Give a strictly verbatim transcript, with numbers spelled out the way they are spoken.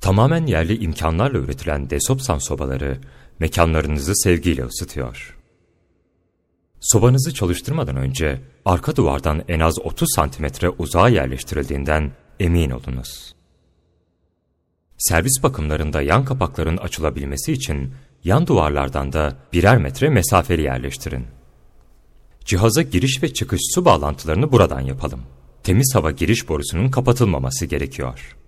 Tamamen yerli imkanlarla üretilen Desopsan sobaları mekanlarınızı sevgiyle ısıtıyor. Sobanızı çalıştırmadan önce arka duvardan en az otuz santimetre uzağa yerleştirildiğinden emin olunuz. Servis bakımlarında yan kapakların açılabilmesi için yan duvarlardan da birer metre mesafeli yerleştirin. Cihaza giriş ve çıkış su bağlantılarını buradan yapalım. Temiz hava giriş borusunun kapatılmaması gerekiyor.